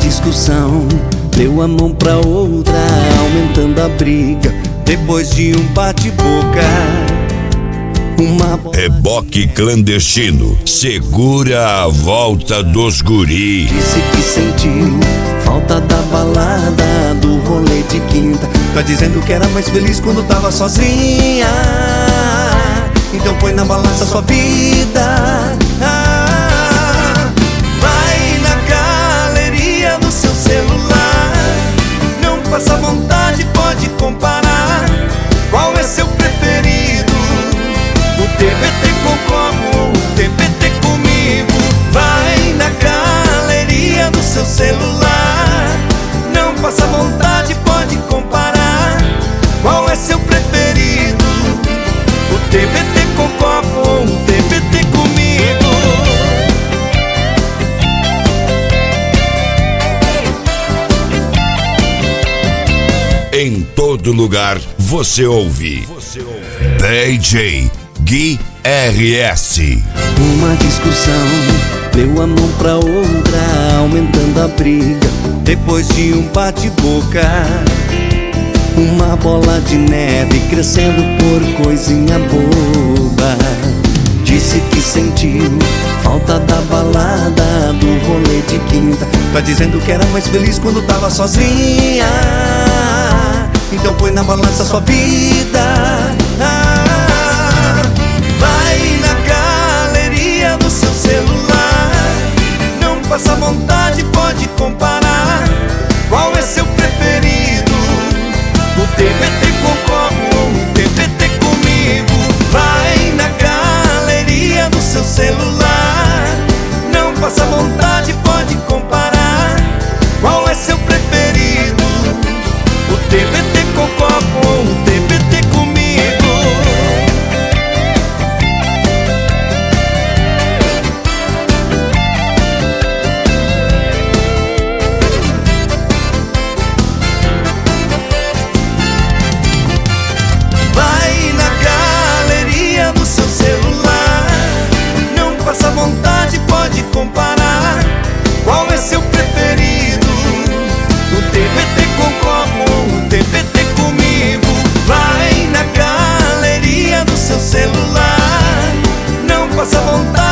discussão, deu a mão pra outra, aumentando a briga. Depois de um bate-boca, Reboque clandestino segura a volta dos guri. Disse que sentiu falta da balada, do rolê de quinta. Tá dizendo que era mais feliz quando tava sozinha. Então põe na balança sua vida. Vai na galeria do seu celular, não passa vontade, pode comparar. Qual é seu preferido? O TBT com como ou o TBT comigo? Vai na galeria do seu celular, não passa vontade, pode comparar. Qual é seu preferido? O TBT com copo ou o TBT comigo? Em todo lugar você ouve DJ Gui RS. Uma discussão, deu a mão pra outra, aumentando a briga. Depois de um bate-boca, uma bola de neve crescendo por coisinha boba. Disse que sentiu falta da balada, do rolê de quinta. Tá dizendo que era mais feliz quando tava sozinha. Então põe na balança sua vida. Vai na galeria do seu celular, não passa vontade, pode comparar. Qual é seu preferido? O TBT com como ou o TBT comigo? Vai na galeria do seu celular, não passa vontade, pode comparar. Qual é seu preferido? O TBT com copo ou o TBT comigo? Vai na galeria do seu celular, não passa vontade, pode comparar. Qual é seu preferido? O TBT com copo ou o TBT comigo? Vai na galeria do seu celular, não passa vontade,